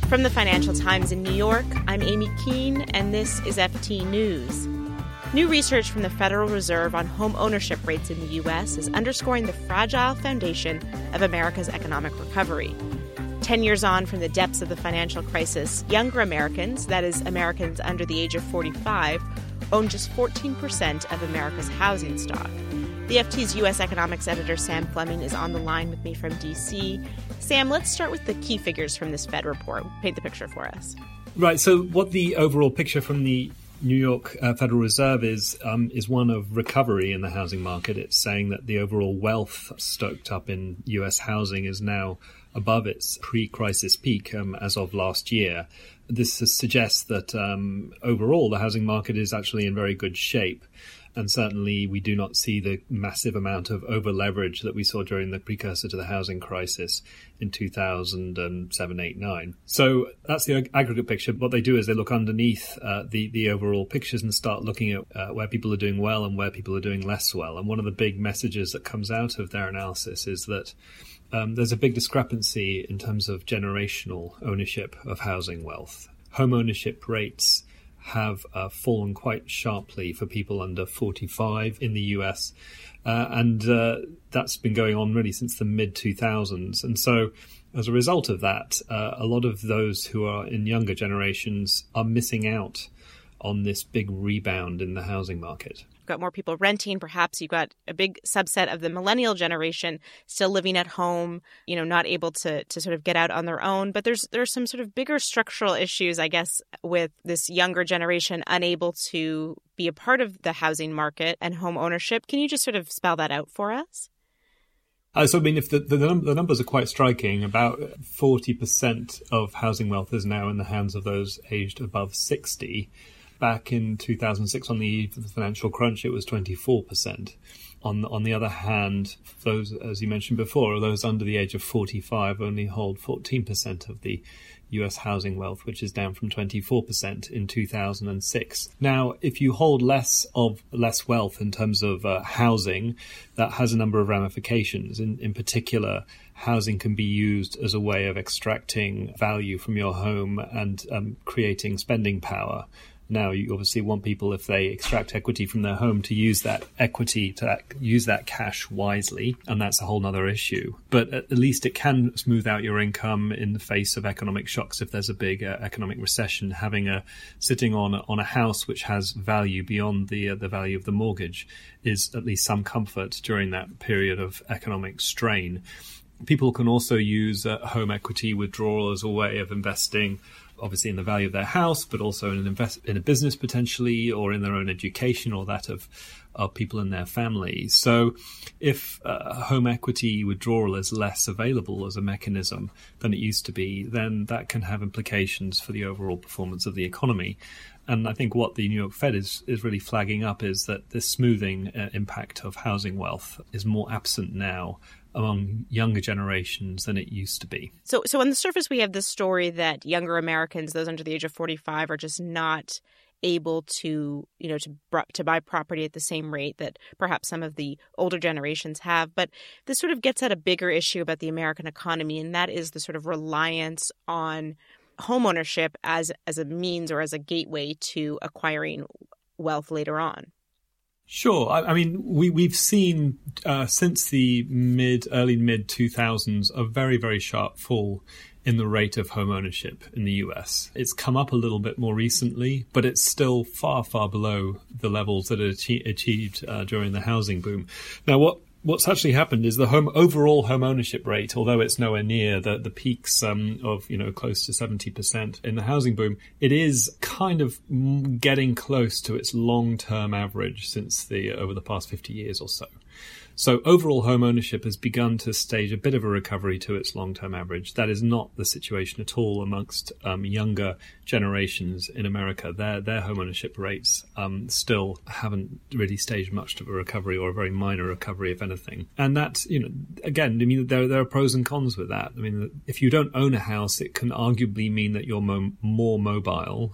From the Financial Times in New York, I'm Amy Keene, and this is FT News. New research from the Federal Reserve on home ownership rates in the U.S. is underscoring the fragile foundation of America's economic recovery. 10 years on from the depths of the financial crisis, younger Americans, that is, Americans under the age of 45, own just 14% of America's housing stock. The FT's U.S. economics editor, Sam Fleming, is on the line with me from D.C. Sam, let's start with the key figures from this Fed report. Paint the picture for us. Right. So what the overall picture from the New York Federal Reserve is one of recovery in the housing market. It's saying that the overall wealth stoked up in U.S. housing is now above its pre-crisis peak as of last year. This suggests that overall the housing market is actually in very good shape. And certainly we do not see the massive amount of over-leverage that we saw during the precursor to the housing crisis in 2007, 8, 9. So that's the aggregate picture. What they do is they look underneath the overall pictures and start looking at where people are doing well and where people are doing less well. And one of the big messages that comes out of their analysis is that there's a big discrepancy in terms of generational ownership of housing wealth. Home ownership rates have fallen quite sharply for people under 45 in the US. And that's been going on really since the mid-2000s. And so as a result of that, a lot of those who are in younger generations are missing out on this big rebound in the housing market. Got more people renting. Perhaps you've got a big subset of the millennial generation still living at home, not able to sort of get out on their own. But there's some sort of bigger structural issues, I guess, with this younger generation unable to be a part of the housing market and home ownership. Can you just sort of spell that out for us? So, I mean, if the numbers are quite striking, about 40% of housing wealth is now in the hands of those aged above 60. Back in 2006, on the eve of the financial crunch, it was 24%. On the other hand, those, as you mentioned before, those under the age of 45 only hold 14% of the US housing wealth, which is down from 24% in 2006. Now, if you hold less wealth in terms of housing, that has a number of ramifications. In particular, housing can be used as a way of extracting value from your home and creating spending power. Now, you obviously want people, if they extract equity from their home, to use that equity, to use that cash wisely, and that's a whole other issue. But at least it can smooth out your income in the face of economic shocks. If there's a big economic recession, sitting on a house which has value beyond the value of the mortgage is at least some comfort during that period of economic strain. People can also use home equity withdrawal as a way of investing, obviously in the value of their house, but also in a business potentially, or in their own education, or that of people in their family. So if home equity withdrawal is less available as a mechanism than it used to be, then that can have implications for the overall performance of the economy. And I think what the New York Fed is really flagging up is that this smoothing impact of housing wealth is more absent now among younger generations than it used to be. So on the surface, we have this story that younger Americans, those under the age of 45, are just not able to buy property at the same rate that perhaps some of the older generations have. But this sort of gets at a bigger issue about the American economy, and that is the sort of reliance on homeownership as a means or as a gateway to acquiring wealth later on. Sure. I mean, we've seen since the early mid 2000s a very, very sharp fall in the rate of home ownership in the US. It's come up a little bit more recently, but it's still far, far below the levels that it achieved during the housing boom. Now, what's actually happened is the overall home ownership rate, although it's nowhere near the peaks of close to 70% in the housing boom, it is kind of getting close to its long-term average since over the past 50 years or so. So overall home ownership has begun to stage a bit of a recovery to its long-term average. That is not the situation at all amongst younger generations in America. Their home ownership rates still haven't really staged much of a recovery, or a very minor recovery, if anything. And that, again, I mean, there are pros and cons with that. I mean, if you don't own a house, it can arguably mean that you're more mobile,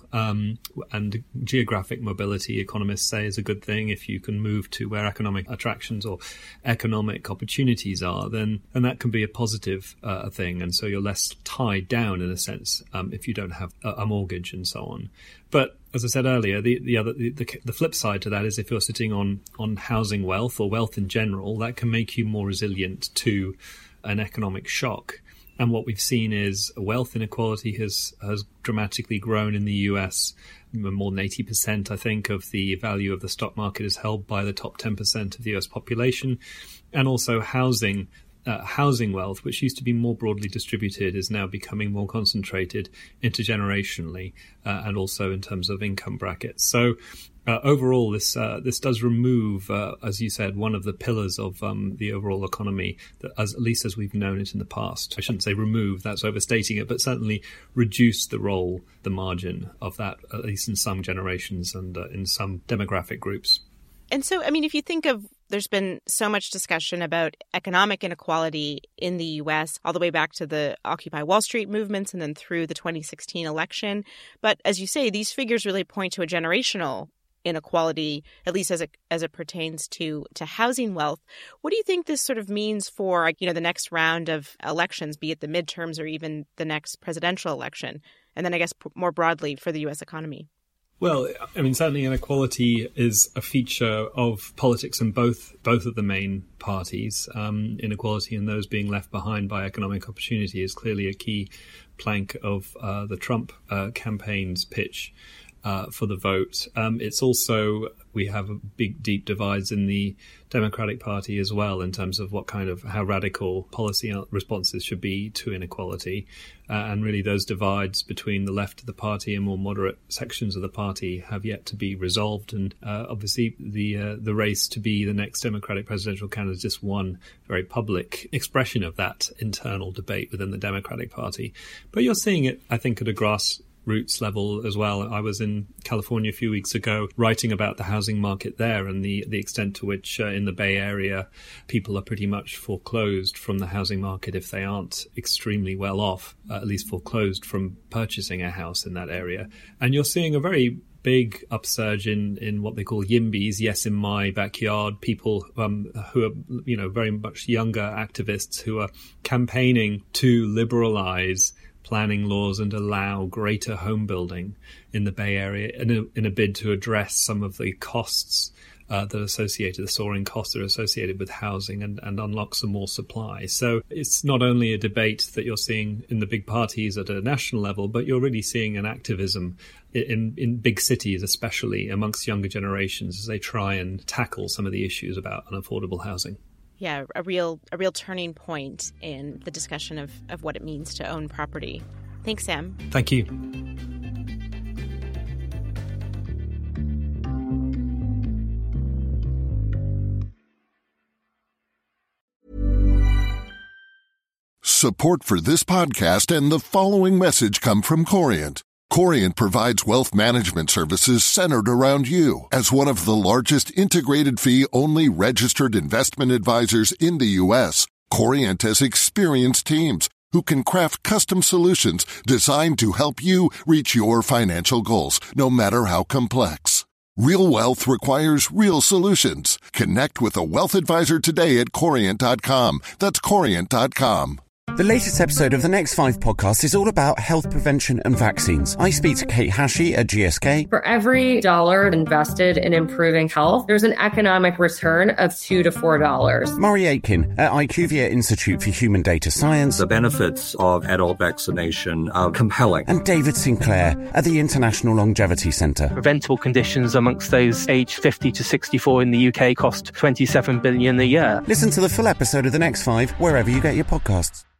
and geographic mobility, economists say, is a good thing if you can move to where economic attractions or economic opportunities are, then that can be a positive thing. And so you're less tied down in a sense if you don't have a mortgage and so on. But as I said earlier, the flip side to that is if you're sitting on housing wealth or wealth in general, that can make you more resilient to an economic shock. And what we've seen is wealth inequality has dramatically grown in the US. More than 80%, I think, of the value of the stock market is held by the top 10% of the US population. And also housing wealth, which used to be more broadly distributed, is now becoming more concentrated intergenerationally and also in terms of income brackets. So overall, this does remove, as you said, one of the pillars of the overall economy, that at least as we've known it in the past. I shouldn't say remove, that's overstating it, but certainly reduce the role, the margin of that, at least in some generations and in some demographic groups. And so, I mean, if you think of, there's been so much discussion about economic inequality in the U.S. all the way back to the Occupy Wall Street movements and then through the 2016 election. But as you say, these figures really point to a generational inequality, at least as it pertains to housing wealth. What do you think this sort of means for, the next round of elections, be it the midterms or even the next presidential election? And then I guess more broadly for the U.S. economy? Well, I mean, certainly inequality is a feature of politics in both of the main parties. Inequality and those being left behind by economic opportunity is clearly a key plank of the Trump campaign's pitch for the vote. It's also, we have a big, deep divides in the Democratic Party as well in terms of how radical policy responses should be to inequality. And really those divides between the left of the party and more moderate sections of the party have yet to be resolved. And obviously the race to be the next Democratic presidential candidate is just one very public expression of that internal debate within the Democratic Party. But you're seeing it, I think, at a grassroots level as well. I was in California a few weeks ago writing about the housing market there and the extent to which in the Bay Area people are pretty much foreclosed from the housing market if they aren't extremely well off, at least foreclosed from purchasing a house in that area. And you're seeing a very big upsurge in what they call YIMBYs, yes, in my backyard, people who are, very much younger activists who are campaigning to liberalize planning laws and allow greater home building in the Bay Area in a bid to address some of the costs the soaring costs that are associated with housing and unlock some more supply. So it's not only a debate that you're seeing in the big parties at a national level, but you're really seeing an activism in big cities, especially amongst younger generations, as they try and tackle some of the issues about unaffordable housing. Yeah, a real turning point in the discussion of what it means to own property. Thanks, Sam. Thank you. Support for this podcast and the following message come from Corient. Corient provides wealth management services centered around you. As one of the largest integrated fee-only registered investment advisors in the U.S., Corient has experienced teams who can craft custom solutions designed to help you reach your financial goals, no matter how complex. Real wealth requires real solutions. Connect with a wealth advisor today at Corient.com. That's Corient.com. The latest episode of the Next 5 podcast is all about health prevention and vaccines. I speak to Kate Hashi at GSK. For every dollar invested in improving health, there's an economic return of $2 to $4. Murray Aitken at IQVIA Institute for Human Data Science. The benefits of adult vaccination are compelling. And David Sinclair at the International Longevity Centre. Preventable conditions amongst those aged 50 to 64 in the UK cost $27 billion a year. Listen to the full episode of the Next 5 wherever you get your podcasts.